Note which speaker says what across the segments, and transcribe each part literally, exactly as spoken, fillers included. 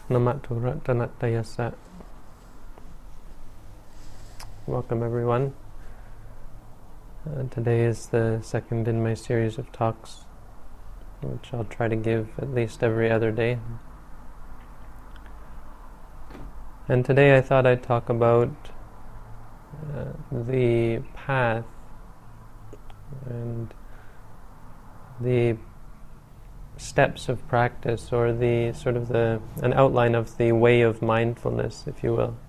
Speaker 1: Namatu Ratanatayasa. Welcome everyone. Uh, today is the second in my series of talks, which I'll try to give at least every other day. And today I thought I'd talk about uh, the path and the steps of practice, or the sort of the an outline of the way of mindfulness, if you will.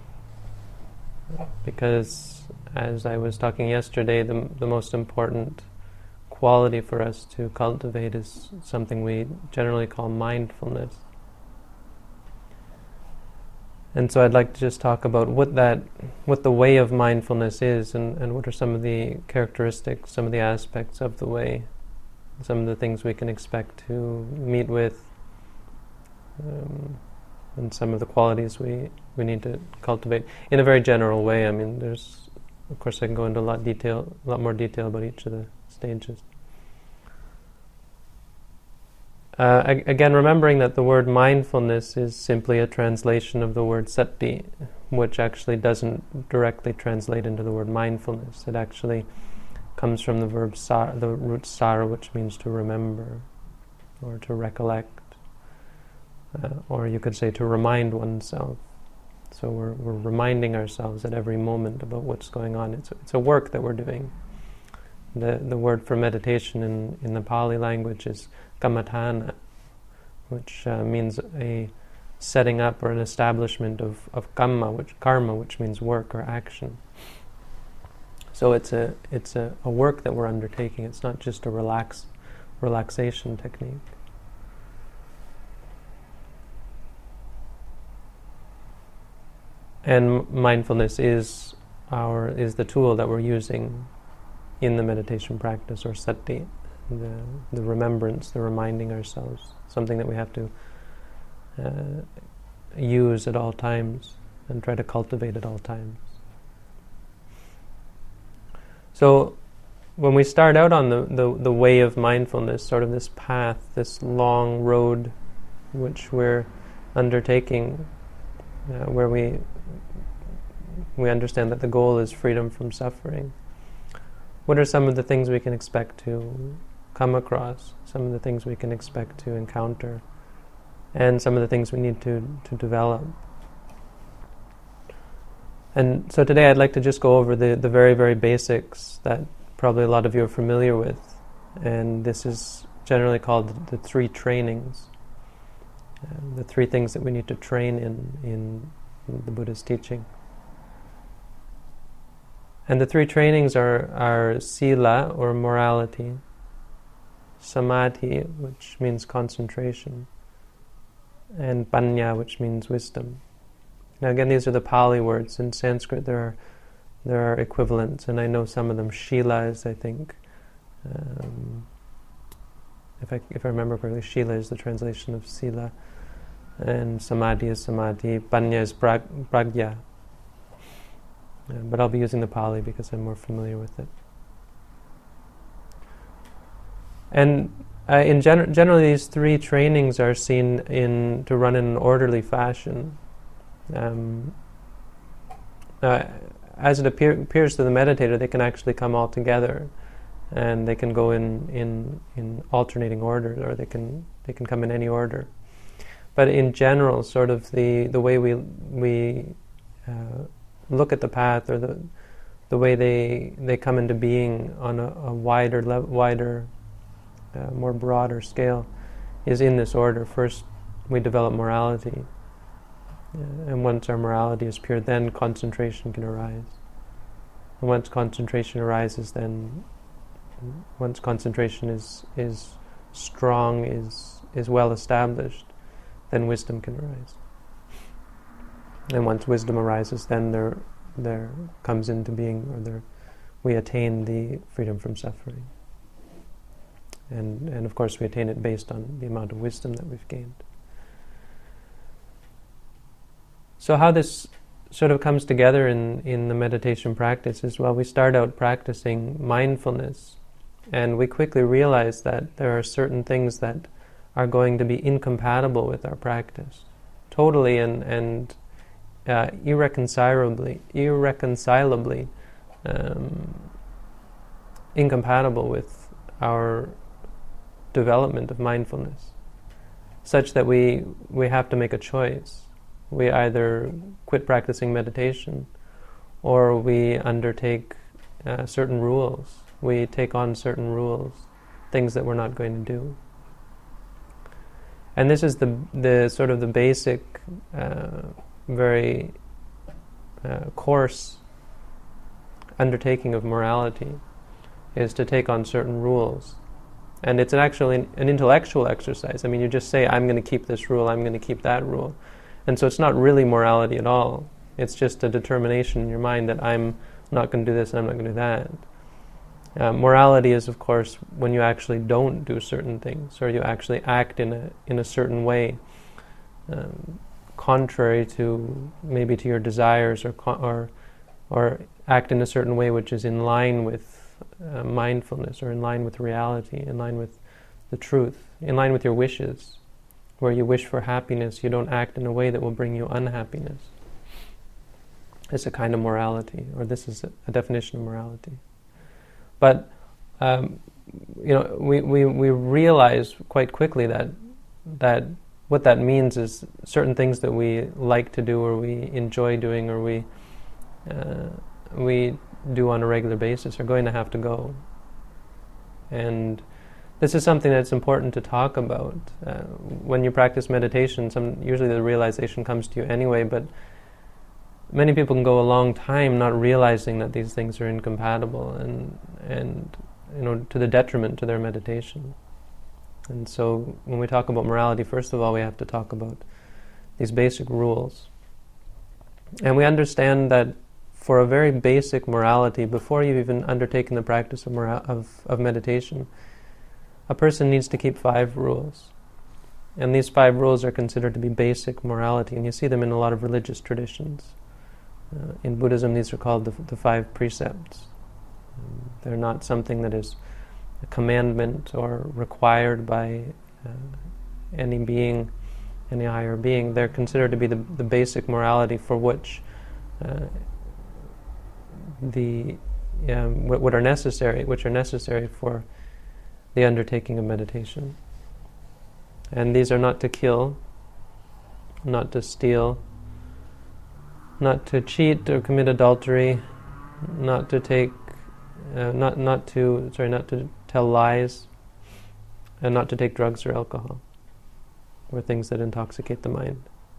Speaker 1: Because as I was talking yesterday, the the most important quality for us to cultivate is something we generally call mindfulness. And so I'd like to just talk about what that, what the way of mindfulness is, and, and what are some of the characteristics, some of the aspects of the way, some of the things we can expect to meet with, um, and some of the qualities we, we need to cultivate in a very general way. I mean, there's, of course, I can go into a lot detail, a lot more detail about each of the stages. Uh, ag- again, remembering that the word mindfulness is simply a translation of the word sati, which actually doesn't directly translate into the word mindfulness. It actually comes from the verb sar, the root sar, which means to remember, or to recollect, uh, or you could say to remind oneself. So we're we're reminding ourselves at every moment about what's going on. It's it's a work that we're doing. The the word for meditation in, in the Pali language is kammatthana, which uh, means a setting up or an establishment of, of kamma, which karma, which means work or action. So it's a it's a, a work that we're undertaking. It's not just a relax relaxation technique. And mindfulness is our is the tool that we're using in the meditation practice, or sati, the the remembrance, the reminding ourselves, something that we have to uh, use at all times and try to cultivate at all times. So when we start out on the, the, the way of mindfulness, sort of this path, this long road which we're undertaking, uh, where we we understand that the goal is freedom from suffering, what are some of the things we can expect to come across, some of the things we can expect to encounter, and some of the things we need to, to develop? And so today I'd like to just go over the, the very, very basics that probably a lot of you are familiar with. And this is generally called the, the three trainings. Uh, the three things that we need to train in, in the Buddha's teaching. And the three trainings are, are sila, or morality, samadhi, which means concentration, and panya, which means wisdom. Now again, these are the Pali words. In Sanskrit there are there are equivalents, and I know some of them. Shila is, I think, um, if I if I remember correctly, Shila is the translation of sila, and samadhi is samadhi, panya is prag- pragya. Uh, but I'll be using the Pali because I'm more familiar with it. And uh, in gen- generally, these three trainings are seen in to run in an orderly fashion. Um, uh, as it appear, appears to the meditator, they can actually come all together, and they can go in, in, in alternating order, or they can they can come in any order. But in general, sort of the, the way we we uh, look at the path, or the the way they they come into being on a, a wider le- wider, uh, more broader scale, is in this order. First, we develop morality. Uh, and once our morality is pure, then concentration can arise. And once concentration arises, then once concentration is is strong, is is well established, then wisdom can arise. And once wisdom arises, then there there comes into being, or there we attain the freedom from suffering. And and of course we attain it based on the amount of wisdom that we've gained. So how this sort of comes together in, in the meditation practice is, well, we start out practicing mindfulness, and we quickly realize that there are certain things that are going to be incompatible with our practice. totally and and uh, irreconcilably irreconcilably um, incompatible with our development of mindfulness, such that we we have to make a choice. We either quit practicing meditation, or we undertake uh, certain rules. We take on certain rules, things that we're not going to do. And this is the the sort of the basic, uh, very uh, coarse undertaking of morality, is to take on certain rules. And it's an actually an intellectual exercise. I mean, you just say, I'm going to keep this rule, I'm going to keep that rule. And so it's not really morality at all. It's just a determination in your mind that I'm not going to do this and I'm not going to do that. Uh, morality is, of course, when you actually don't do certain things, or you actually act in a in a certain way, um, contrary to maybe to your desires, or co- or or act in a certain way which is in line with uh, mindfulness, or in line with reality, in line with the truth, in line with your wishes. Where you wish for happiness, you don't act in a way that will bring you unhappiness. It's a kind of morality, or this is a, a definition of morality. But um, you know, we, we, we realize quite quickly that that what that means is certain things that we like to do, or we enjoy doing, or we uh, we do on a regular basis, are going to have to go. And this is something that's important to talk about. Uh, when you practice meditation, some usually the realization comes to you anyway, but many people can go a long time not realizing that these things are incompatible, and and you know, to the detriment to their meditation. And so when we talk about morality, first of all, we have to talk about these basic rules. And we understand that for a very basic morality, before you've even undertaken the practice of, mora- of, of meditation, a person needs to keep five rules. And these five rules are considered to be basic morality, and you see them in a lot of religious traditions. Uh, in Buddhism, these are called the, the five precepts. Um, they're not something that is a commandment or required by uh, any being, any higher being. They're considered to be the, the basic morality for which uh, the um, what, what are necessary, which are necessary for the undertaking of meditation. And these are not to kill, not to steal, not to cheat or commit adultery, not to take, uh, not not to sorry, not to tell lies, and not to take drugs or alcohol, or things that intoxicate the mind.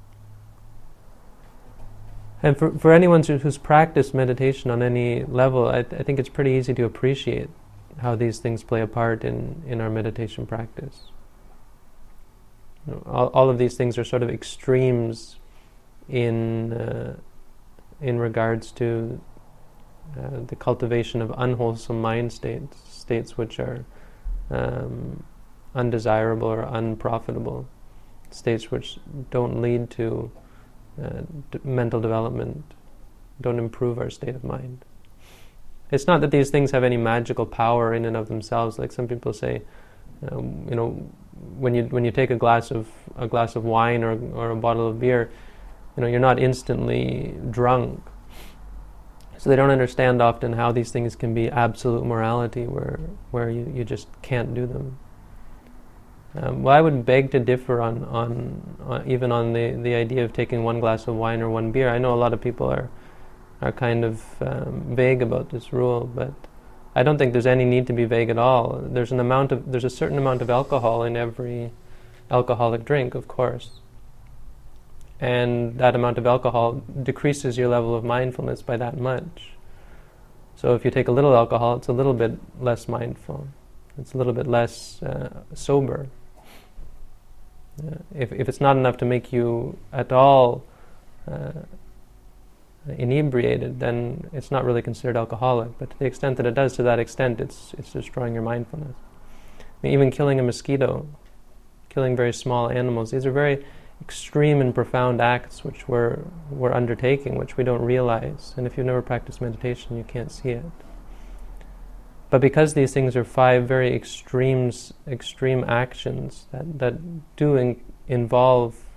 Speaker 1: And for for anyone who, who's practiced meditation on any level, I, I think it's pretty easy to appreciate how these things play a part in, in our meditation practice. You know, all, all of these things are sort of extremes in uh, in regards to uh, the cultivation of unwholesome mind states, states which are um, undesirable or unprofitable, states which don't lead to uh, d- mental development, don't improve our state of mind. It's not that these things have any magical power in and of themselves. Like some people say, um, you know, when you when you take a glass of a glass of wine or or a bottle of beer, you know, you're not instantly drunk. So they don't understand often how these things can be absolute morality, where where you, you just can't do them. Um, well, I would beg to differ on on, on even on the, the idea of taking one glass of wine or one beer. I know a lot of people are. are kind of um, vague about this rule, but I don't think there's any need to be vague at all. There's an amount of there's a certain amount of alcohol in every alcoholic drink, of course, and that amount of alcohol decreases your level of mindfulness by that much. So if you take a little alcohol, it's a little bit less mindful. It's a little bit less uh, sober. Uh, if if it's not enough to make you at all Uh, inebriated, then it's not really considered alcoholic. But to the extent that it does, to that extent, it's it's destroying your mindfulness. I mean, even killing a mosquito, killing very small animals, these are very extreme and profound acts which we're, we're undertaking, which we don't realize. And if you've never practiced meditation, you can't see it. But because these things are five very extremes, extreme actions that, that do in, involve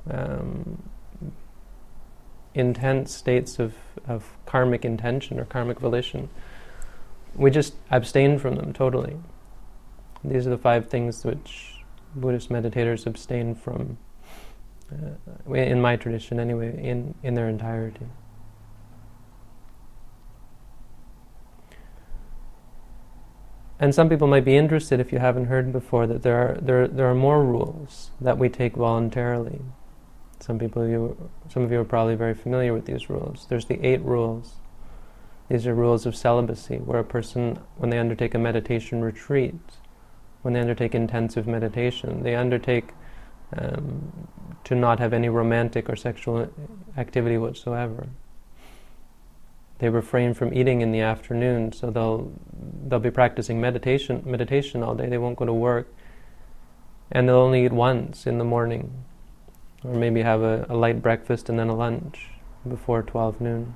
Speaker 1: um, intense states of, of karmic intention or karmic volition, we just abstain from them totally. These are the five things which Buddhist meditators abstain from, uh, in my tradition anyway, in, in their entirety. And some people might be interested, if you haven't heard before, that there are there there are more rules that we take voluntarily. Some people, you, some of you are probably very familiar with these rules. There's the eight rules. These are rules of celibacy, where a person, when they undertake a meditation retreat, when they undertake intensive meditation, they undertake um, to not have any romantic or sexual activity whatsoever. They refrain from eating in the afternoon, so they'll they'll be practicing meditation meditation all day. They won't go to work, and they'll only eat once in the morning, or maybe have a, a light breakfast and then a lunch before twelve noon.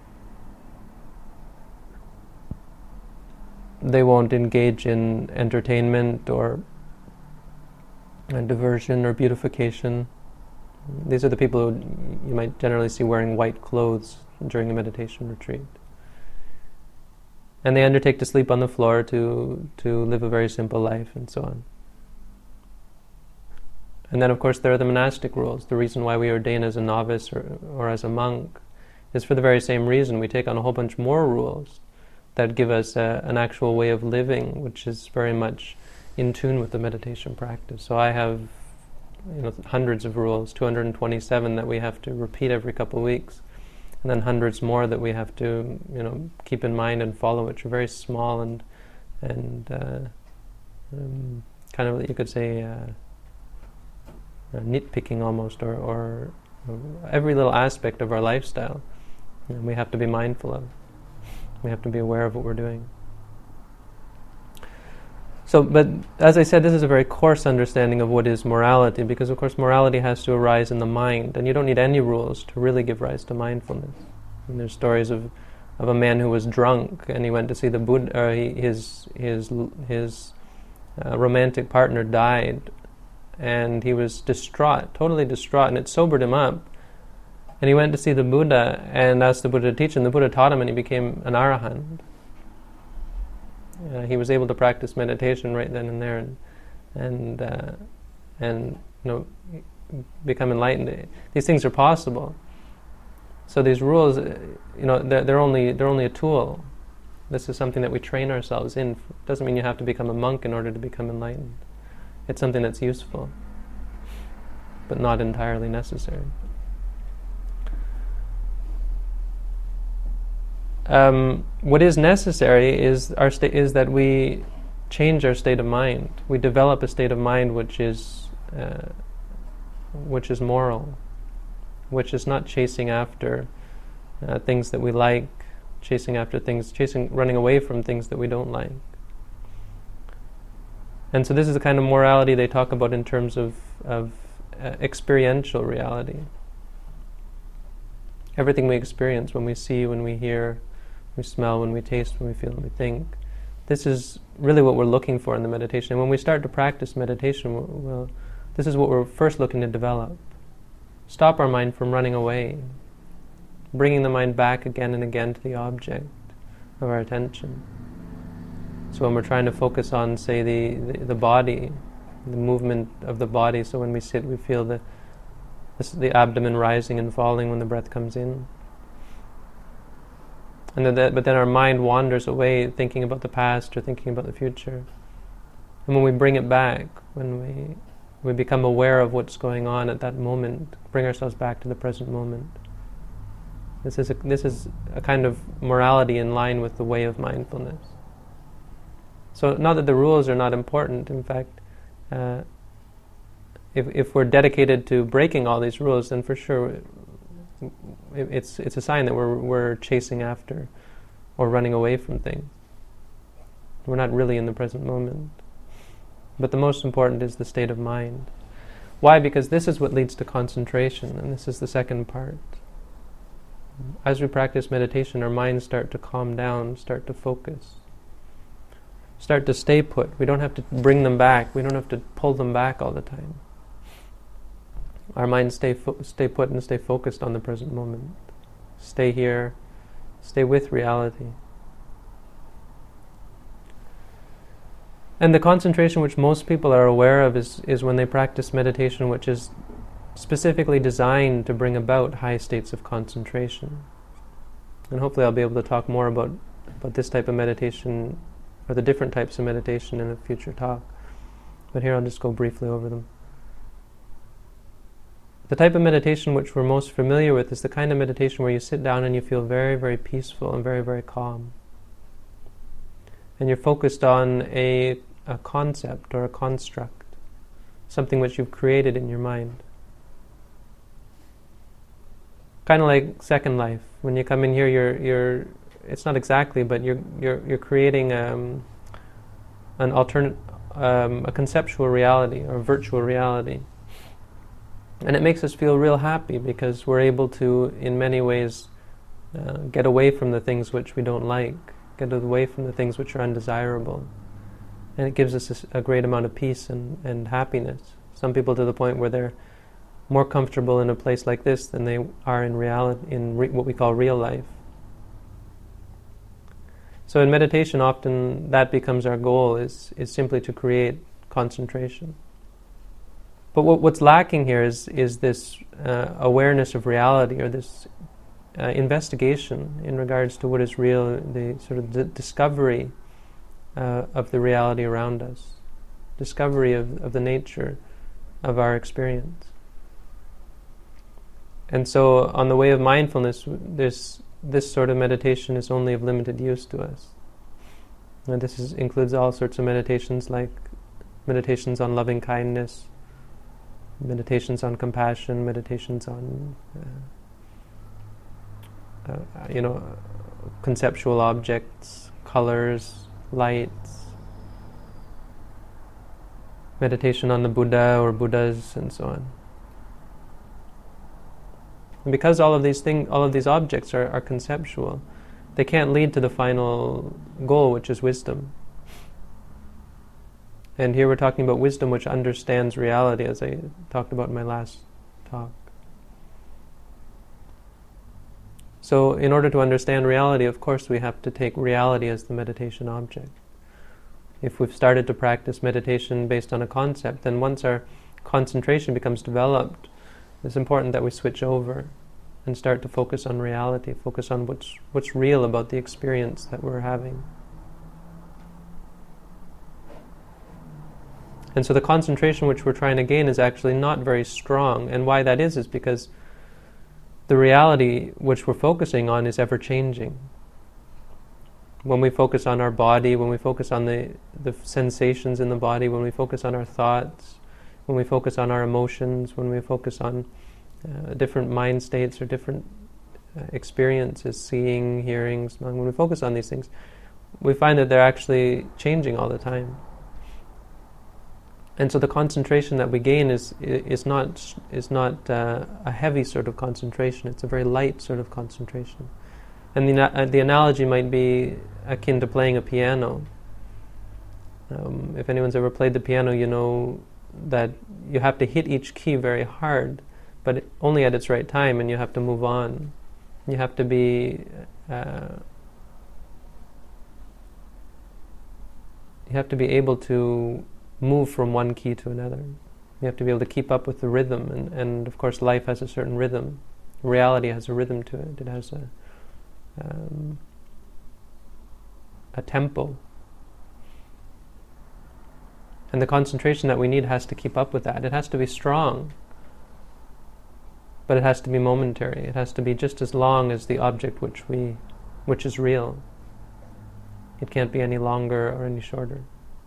Speaker 1: They won't engage in entertainment or uh, diversion or beautification. These are the people who you might generally see wearing white clothes during a meditation retreat. And they undertake to sleep on the floor, to to live a very simple life, and so on. And then, of course, there are the monastic rules. The reason why we ordain as a novice or, or as a monk is for the very same reason. We take on a whole bunch more rules that give us a, an actual way of living, which is very much in tune with the meditation practice. So I have, you know, hundreds of rules, two hundred twenty-seven that we have to repeat every couple of weeks, and then hundreds more that we have to, you know, keep in mind and follow, which are very small and and uh, um, kind of, you could say, uh, uh, nitpicking almost, or, or every little aspect of our lifestyle, you know, we have to be mindful of. We have to be aware of what we're doing. So, but as I said, this is a very coarse understanding of what is morality, because of course morality has to arise in the mind, and you don't need any rules to really give rise to mindfulness. And there's stories of, of a man who was drunk, and he went to see the Buddha. Or he, his his his uh, romantic partner died, and he was distraught, totally distraught, and it sobered him up. And he went to see the Buddha and asked the Buddha to teach him. The Buddha taught him, and he became an arahant. Uh, he was able to practice meditation right then and there, and and uh, and you know, become enlightened. These things are possible. So these rules, you know, they're, they're only they're only a tool. This is something that we train ourselves in. It doesn't mean you have to become a monk in order to become enlightened. It's something that's useful, but not entirely necessary. Um, what is necessary is our sta- is that we change our state of mind. We develop a state of mind which is uh, which is moral, which is not chasing after uh, things that we like, chasing after things, chasing, running away from things that we don't like. And so this is the kind of morality they talk about in terms of of uh, experiential reality. Everything we experience, when we see, when we hear, we smell, when we taste, when we feel, when we think. This is really what we're looking for in the meditation. And when we start to practice meditation, we'll, we'll, this is what we're first looking to develop. Stop our mind from running away, bringing the mind back again and again to the object of our attention. So when we're trying to focus on, say, the, the, the body, the movement of the body, so when we sit, we feel the, the, the abdomen rising and falling when the breath comes in. And then that, but then our mind wanders away, thinking about the past or thinking about the future. And when we bring it back, when we we become aware of what's going on at that moment, bring ourselves back to the present moment. This is a, this is a kind of morality in line with the way of mindfulness. So not that the rules are not important. In fact, uh, if if we're dedicated to breaking all these rules, then for sure it's it's a sign that we're we're chasing after or running away from things. We're not really in the present moment. But the most important is the state of mind. Why? Because this is what leads to concentration, and this is the second part. As we practice meditation, our minds start to calm down, start to focus, start to stay put. We don't have to bring them back. We don't have to pull them back all the time. our minds stay fo- stay put and stay focused on the present moment. Stay here, stay with reality. And the concentration which most people are aware of is, is when they practice meditation, which is specifically designed to bring about high states of concentration. And hopefully I'll be able to talk more about, about this type of meditation, or the different types of meditation, in a future talk. But here I'll just go briefly over them. The type of meditation which we're most familiar with is the kind of meditation where you sit down and you feel very, very peaceful and very, very calm. And you're focused on a, a concept or a construct, something which you've created in your mind. Kind of like Second Life. When you come in here, you're you're. It's not exactly, but you're you're you're creating um, an alternate, um, a conceptual reality or virtual reality, and it makes us feel real happy because we're able to, in many ways, uh, get away from the things which we don't like, get away from the things which are undesirable, and it gives us a, a great amount of peace and, and happiness. Some people to the point where they're more comfortable in a place like this than they are in reality, in re- what we call real life. So in meditation, often that becomes our goal, is is simply to create concentration. But what, what's lacking here is is this uh, awareness of reality, or this uh, investigation in regards to what is real, the sort of d- discovery uh, of the reality around us, discovery of, of the nature of our experience. And so on the way of mindfulness, this this sort of meditation is only of limited use to us. And this is, includes all sorts of meditations, like meditations on loving kindness, meditations on compassion, meditations on uh, uh, you know, conceptual objects, colors, lights, meditation on the Buddha or Buddhas, and so on. And because all of these things, all of these objects are, are conceptual, they can't lead to the final goal, which is wisdom. And here we're talking about wisdom which understands reality, as I talked about in my last talk. So in order to understand reality, of course, we have to take reality as the meditation object. If we've started to practice meditation based on a concept, then once our concentration becomes developed, it's important that we switch over and start to focus on reality, focus on what's what's real about the experience that we're having. And so the concentration which we're trying to gain is actually not very strong. And why that is is because the reality which we're focusing on is ever changing. When we focus on our body, when we focus on the, the sensations in the body, when we focus on our thoughts, when we focus on our emotions, when we focus on uh, different mind states or different uh, experiences, seeing, hearing, smelling, when we focus on these things, we find that they're actually changing all the time. And so the concentration that we gain is is not is not uh, a heavy sort of concentration. It's a very light sort of concentration. And the uh, the analogy might be akin to playing a piano. Um, if anyone's ever played the piano, you know that you have to hit each key very hard, but only at its right time, and you have to move on. You have to be uh, you have to be able to move from one key to another. You have to be able to keep up with the rhythm, and, and of course life has a certain rhythm. Reality has a rhythm to it. It has a um, a tempo. And the concentration that we need has to keep up with that. It has to be strong, but it has to be momentary. It has to be just as long as the object which we, which is real. It can't be any longer or any shorter.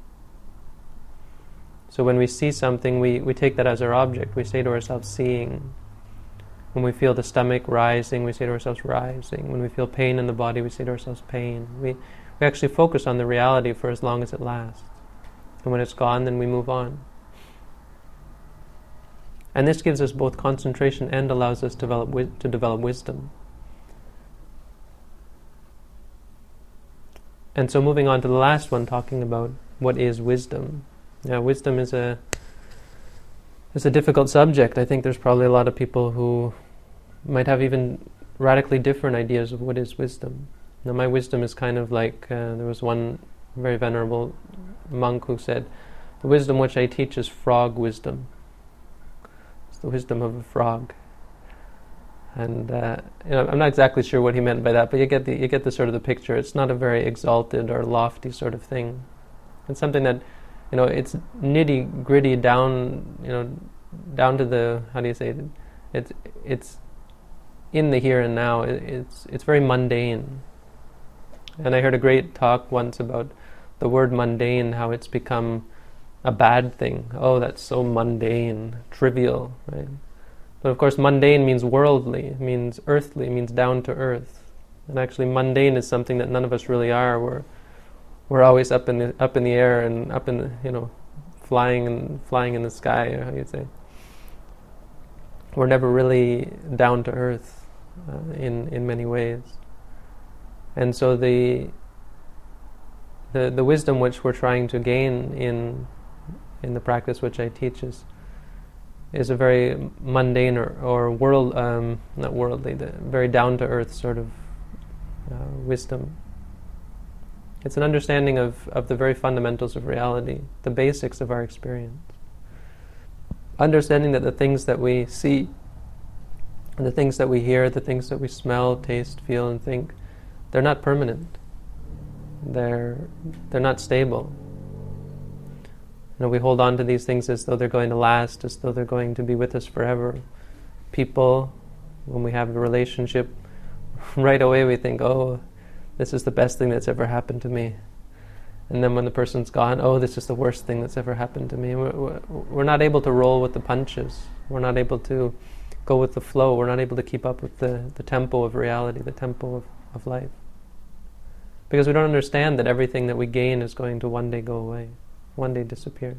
Speaker 1: So when we see something, we, we take that as our object. We say to ourselves, seeing. When we feel the stomach rising, we say to ourselves, rising. When we feel pain in the body, we say to ourselves, pain. We, we actually focus on the reality for as long as it lasts. And when it's gone, then we move on. And this gives us both concentration and allows us to develop, wi- to develop wisdom. And so moving on to the last one, talking about what is wisdom. Now, wisdom is a it's a difficult subject. I think there's probably a lot of people who might have even radically different ideas of what is wisdom. Now, my wisdom is kind of like, uh, there was one very venerable monk who said, the wisdom which I teach is frog wisdom. It's the wisdom of a frog. And uh, you know, I'm not exactly sure what he meant by that, but you get the you get the sort of the picture. It's not a very exalted or lofty sort of thing. It's something that, you know, it's nitty gritty down, you know, down to the, how do you say it? It's it's in the here and now. It, it's it's very mundane. And I heard a great talk once about the word mundane, how it's become a bad thing. Oh, that's so mundane, trivial, right? But of course, mundane means worldly, means earthly, means down to earth. And actually, mundane is something that none of us really are. We're we're always up in the up in the air and up in the, you know, flying and flying in the sky, or how you'd say. We're never really down to earth uh, in in many ways. And so the the the wisdom which we're trying to gain in in the practice which I teach is is a very mundane or, or world, um, not worldly, the very down-to-earth sort of uh, wisdom. It's an understanding of, of the very fundamentals of reality, the basics of our experience. Understanding that the things that we see, the things that we hear, the things that we smell, taste, feel, and think, they're not permanent. They're they're not stable. You know, we hold on to these things as though they're going to last, as though they're going to be with us forever. People, when we have a relationship, right away we think, oh, this is the best thing that's ever happened to me. And then when the person's gone, oh, this is the worst thing that's ever happened to me. We're, we're not able to roll with the punches. We're not able to go with the flow. We're not able to keep up with the, the tempo of reality, the tempo of, of life. Because we don't understand that everything that we gain is going to one day go away, one day disappear.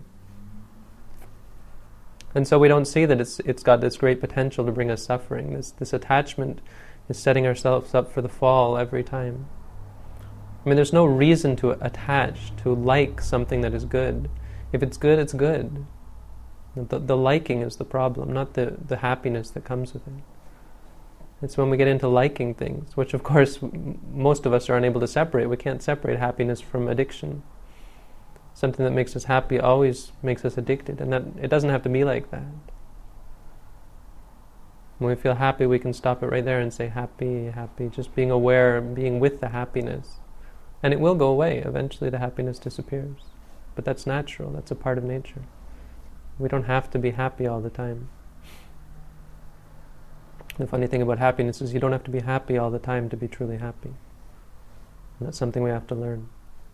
Speaker 1: And so we don't see that it's it's got this great potential to bring us suffering. This this attachment is setting ourselves up for the fall every time. I mean, there's no reason to attach, to like something that is good. If it's good, it's good. The, the liking is the problem, not the, the happiness that comes with it. It's when we get into liking things, which of course m- most of us are unable to separate. We can't separate happiness from addiction. Something that makes us happy always makes us addicted, and that it doesn't have to be like that. When we feel happy, we can stop it right there and say happy, happy, just being aware, being with the happiness. And it will go away. Eventually the happiness disappears. But that's natural. That's a part of nature. We don't have to be happy all the time. The funny thing about happiness is you don't have to be happy all the time to be truly happy. And that's something we have to learn.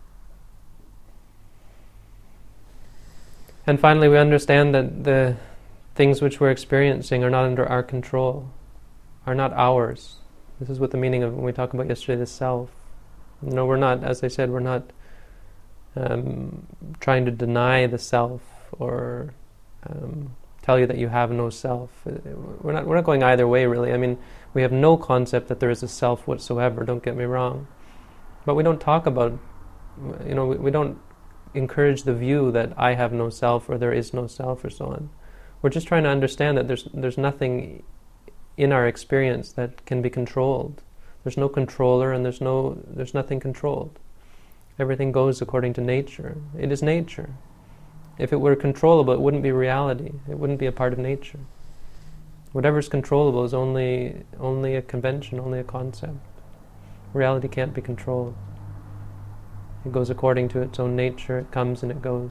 Speaker 1: And finally, we understand that the things which we're experiencing are not under our control, are not ours. This is what the meaning of when we talk about yesterday, the self. No, we're not, as I said, we're not um, trying to deny the self or um, tell you that you have no self. We're not, we're not going either way, really. I mean, we have no concept that there is a self whatsoever, don't get me wrong. But we don't talk about, you know, we, we don't encourage the view that I have no self or there is no self or so on. We're just trying to understand that there's there's nothing in our experience that can be controlled. There's no controller and there's no there's nothing controlled. Everything goes according to nature. It is nature. If it were controllable, it wouldn't be reality. It wouldn't be a part of nature. Whatever's controllable is only only a convention, only a concept. Reality can't be controlled. It goes according to its own nature. It comes and it goes.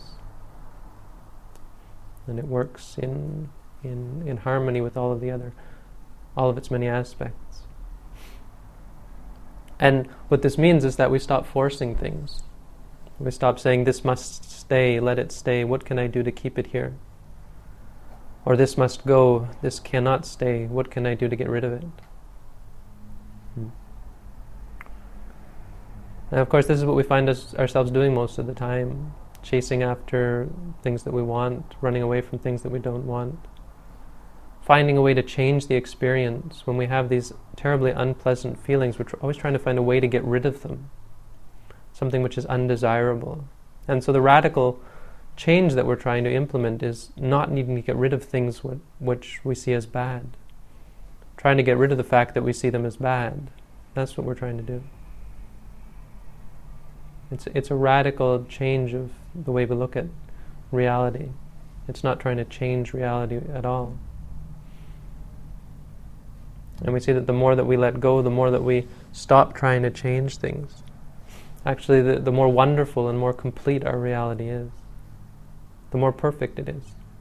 Speaker 1: And it works in in in harmony with all of the other, all of its many aspects. And what this means is that we stop forcing things. We stop saying, this must stay, let it stay, what can I do to keep it here? Or this must go, this cannot stay, what can I do to get rid of it? Hmm. And of course, this is what we find us, ourselves doing most of the time, chasing after things that we want, running away from things that we don't want. Finding a way to change the experience when we have these terribly unpleasant feelings, which we're always trying to find a way to get rid of them. Something which is undesirable. And so the radical change that we're trying to implement is not needing to get rid of things what, which we see as bad. Trying to get rid of the fact that we see them as bad. That's what we're trying to do. It's it's a radical change of the way we look at reality. It's not trying to change reality at all. And we see that the more that we let go, the more that we stop trying to change things, actually the, the more wonderful and more complete our reality is. The more perfect it is.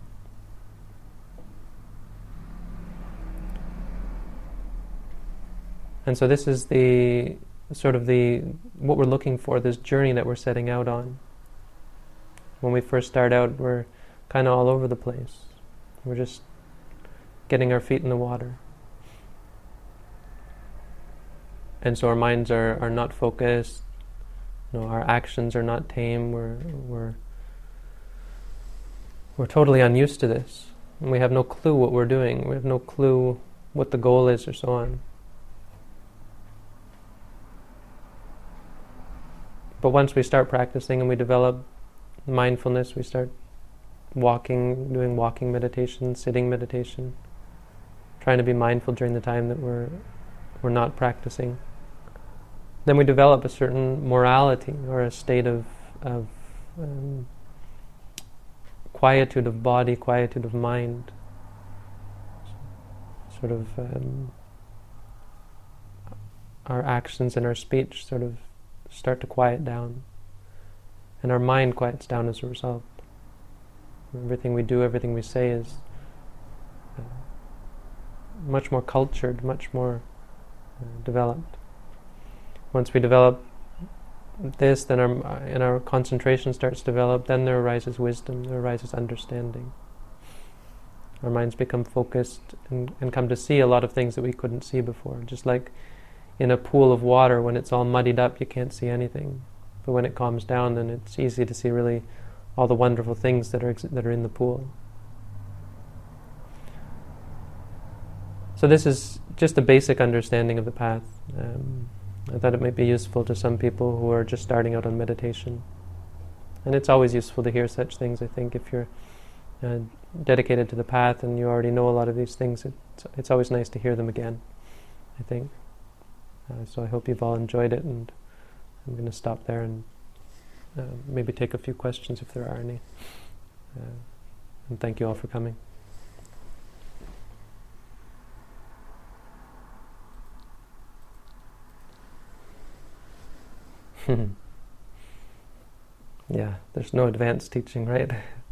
Speaker 1: And so this is the sort of the what we're looking for, this journey that we're setting out on. When we first start out, we're kind of all over the place. We're just getting our feet in the water. And so our minds are, are not focused, you know, our actions are not tame, we're we're we're totally unused to this. And we have no clue what we're doing, we have no clue what the goal is or so on. But once we start practicing and we develop mindfulness, we start walking, doing walking meditation, sitting meditation, trying to be mindful during the time that we're we're not practicing. Then we develop a certain morality or a state of, of um, quietude of body, quietude of mind, sort of um, our actions and our speech sort of start to quiet down, and our mind quiets down as a result. Everything we do, everything we say is uh, much more cultured, much more uh, developed. Once we develop this, then our and our concentration starts to develop, then there arises wisdom, there arises understanding. Our minds become focused and, and come to see a lot of things that we couldn't see before. Just like in a pool of water, when it's all muddied up, you can't see anything. But when it calms down, then it's easy to see really all the wonderful things that are ex- that are in the pool. So this is just a basic understanding of the path. Um, I thought it might be useful to some people who are just starting out on meditation. And it's always useful to hear such things, I think, if you're uh, dedicated to the path and you already know a lot of these things. It's, it's always nice to hear them again, I think. Uh, so I hope you've all enjoyed it, and I'm going to stop there and uh, maybe take a few questions if there are any. Uh, and thank you all for coming. Yeah, there's no advanced teaching, right?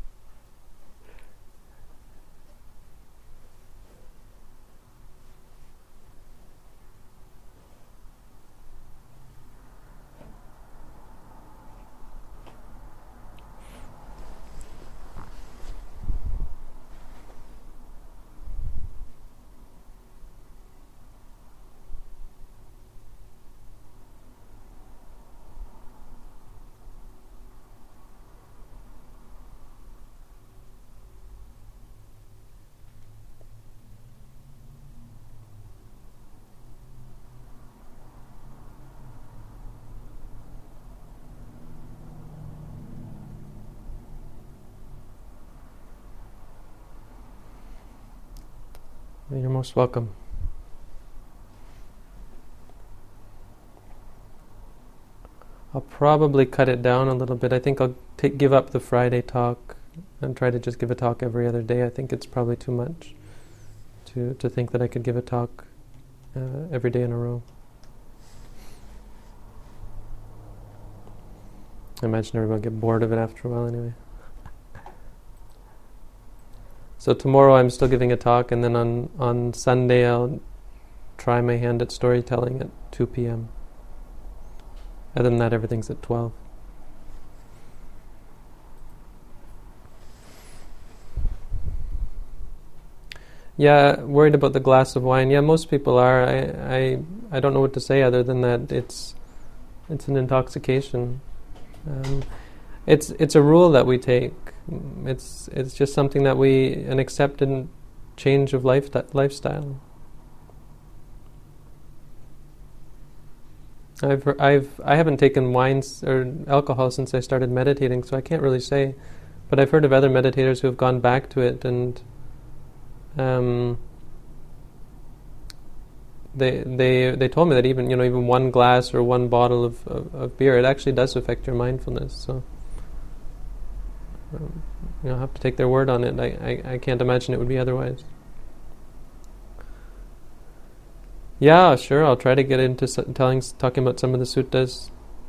Speaker 1: You're most welcome. I'll probably cut it down a little bit. I think I'll t- give up the Friday talk and try to just give a talk every other day. I think it's probably too much to, to think that I could give a talk uh, every day in a row. I imagine everyone will get bored of it after a while anyway. So tomorrow I'm still giving a talk, and then on, on Sunday I'll try my hand at storytelling at two p.m. Other than that, everything's at twelve. Yeah, worried about the glass of wine. Yeah, most people are. I, I, I don't know what to say other than that it's it's an intoxication. Um, it's it's a rule that we take. It's it's just something that we an accepted change of life lifestyle. I've I've I haven't taken wine or alcohol since I started meditating, so I can't really say. but I've heard of other meditators who have gone back to it, and um, they they they told me that even you know even one glass or one bottle of, of, of beer, it actually does affect your mindfulness. So um, you know, I have to take their word on it. I, I, I can't imagine it would be otherwise. Yeah, sure. I'll try to get into s- telling, talking about some of the suttas,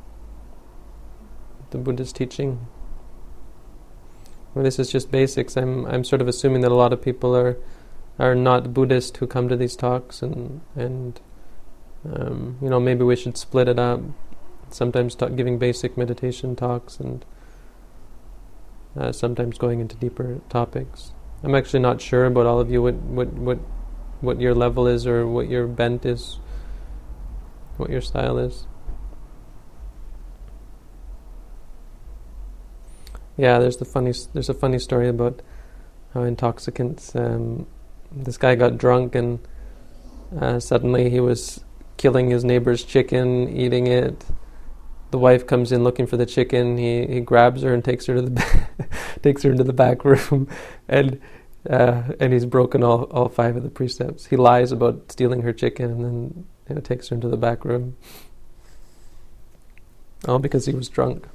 Speaker 1: the Buddha's teaching. Well, this is just basics. I'm I'm sort of assuming that a lot of people are are not Buddhist who come to these talks, and and um, you know maybe we should split it up. Sometimes ta- giving basic meditation talks, and uh, sometimes going into deeper topics. I'm actually not sure about all of you what what what. what your level is, or what your bent is, what your style is. Yeah, there's the funny. There's a funny story about how intoxicants. Um, this guy got drunk, and uh, suddenly he was killing his neighbor's chicken, eating it. The wife comes in looking for the chicken. He he grabs her and takes her to the ba- takes her into the back room, and. Uh, and he's broken all, all five of the precepts. He lies about stealing her chicken, and then you know, takes her into the back room. All because he was drunk.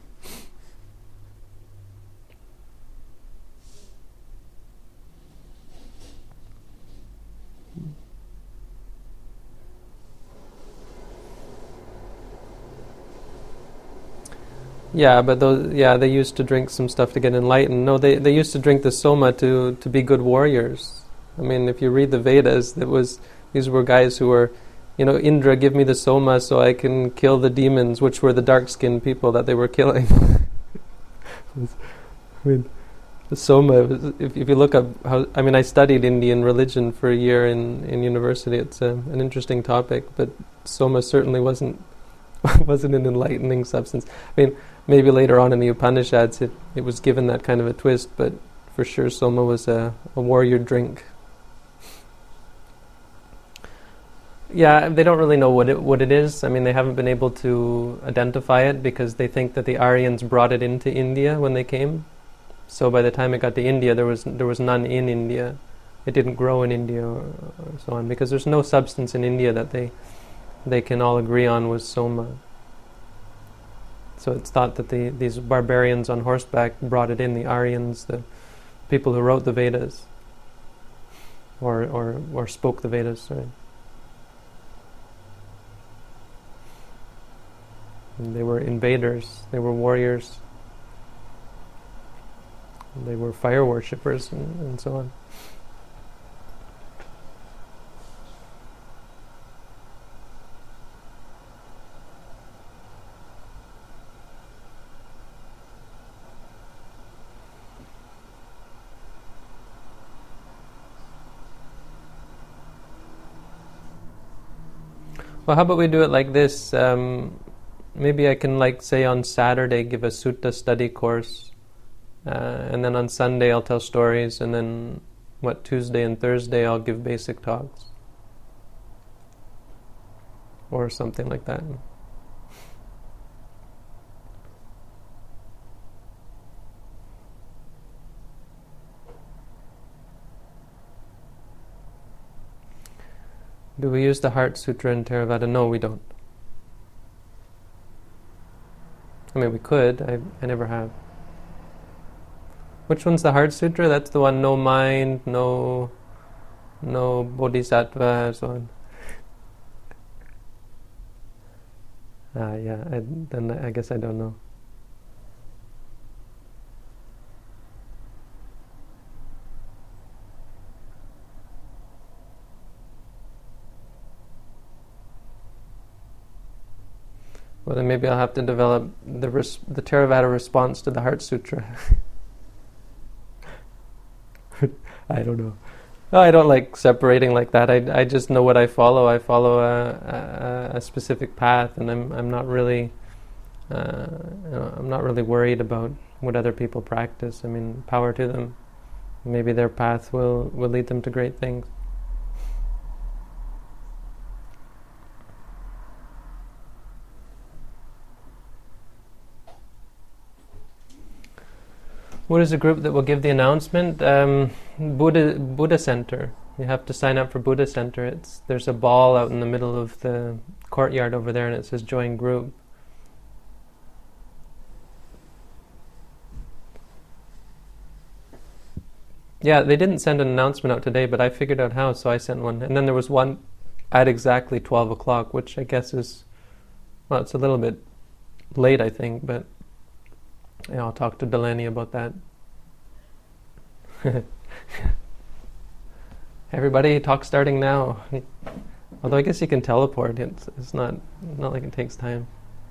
Speaker 1: Yeah, but those yeah they used to drink some stuff to get enlightened. No, they they used to drink the soma to to be good warriors. I mean, if you read the Vedas, it was these were guys who were, you know, Indra, give me the soma so I can kill the demons, which were the dark-skinned people that they were killing. I mean, the soma. If if you look up how, I mean, I studied Indian religion for a year in in university. It's a, an interesting topic, but soma certainly wasn't wasn't an enlightening substance. I mean, maybe later on in the Upanishads it, it was given that kind of a twist, but for sure soma was a, a warrior drink. Yeah, they don't really know what it what it is. I mean, they haven't been able to identify it because they think that the Aryans brought it into India when they came. So by the time it got to India, there was there was none in India. It didn't grow in India, or, or so on, because there's no substance in India that they they can all agree on was soma. So it's thought that the these barbarians on horseback brought it in, the Aryans, the people who wrote the Vedas, or or or spoke the Vedas. Sorry. And they were invaders. They were warriors. They were fire worshippers, and, and so on. Well, how about we do it like this? Um, maybe I can, like, say on Saturday, give a sutta study course, uh, and then on Sunday I'll tell stories, and then what Tuesday and Thursday I'll give basic talks, or something like that. Do we use the Heart Sutra in Theravada? No, we don't. I mean, we could. I I never have. Which one's the Heart Sutra? That's the one, no mind, no no bodhisattva, so on. Ah, yeah. I, then I guess I don't know. Well, then maybe I'll have to develop the res- the Theravada response to the Heart Sutra. I don't know. No, I don't like separating like that. I, I just know what I follow. I follow a, a, a specific path, and I'm I'm not really uh, you know, I'm not really worried about what other people practice. I mean, power to them. Maybe their path will, will lead them to great things. What is the group that will give the announcement? Um, Buddha Buddha Center. You have to sign up for Buddha Center. It's there's a ball out in the middle of the courtyard over there, and it says join group. Yeah, they didn't send an announcement out today, but I figured out how, so I sent one. And then there was one at exactly twelve o'clock, which I guess is, well, it's a little bit late, I think, but yeah, I'll talk to Delaney about that. Everybody, talk starting now. Although I guess you can teleport. It's, it's not not like it takes time.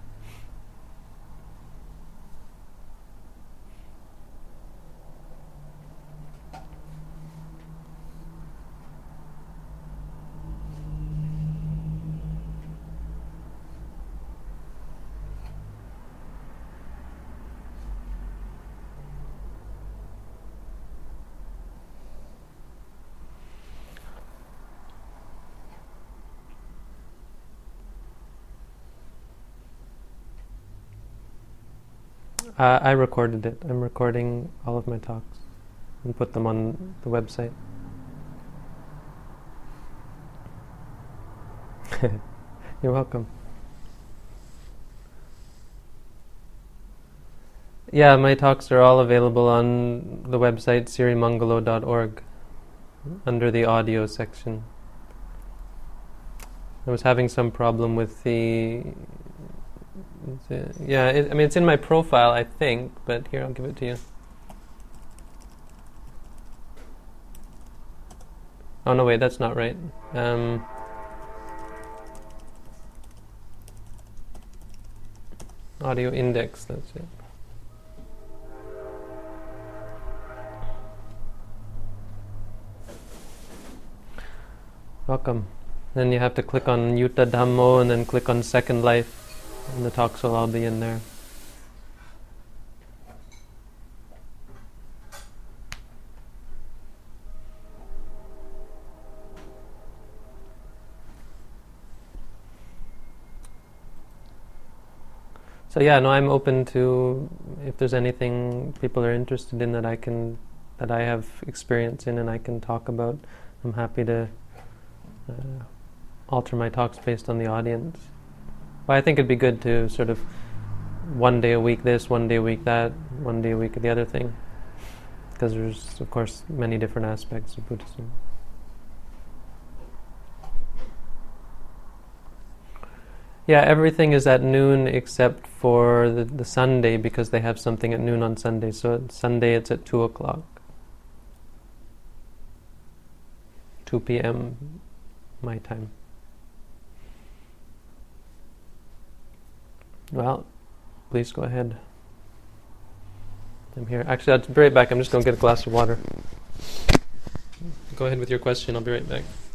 Speaker 1: Uh, I recorded it. I'm recording all of my talks and put them on the website. You're welcome. Yeah, my talks are all available on the website sirimangalo dot org under the audio section. I was having some problem with the... Yeah, it, I mean, it's in my profile, I think, but here, I'll give it to you. Oh, no, wait, that's not right. Um, audio index, that's it. Welcome. Then you have to click on Yutta Dhammo and then click on Second Life. And the talks will all be in there. So yeah, no, I'm open to if there's anything people are interested in that I can, that I have experience in and I can talk about. I'm happy to uh, alter my talks based on the audience. But I think it'd be good to sort of one day a week this, one day a week that, one day a week the other thing. Because there's, of course, many different aspects of Buddhism. Yeah, everything is at noon except for the, the Sunday, because they have something at noon on Sunday. So Sunday it's at two o'clock. two p.m. my time. Well, please go ahead. I'm here. Actually, I'll be right back. I'm just going to get a glass of water. Go ahead with your question. I'll be right back.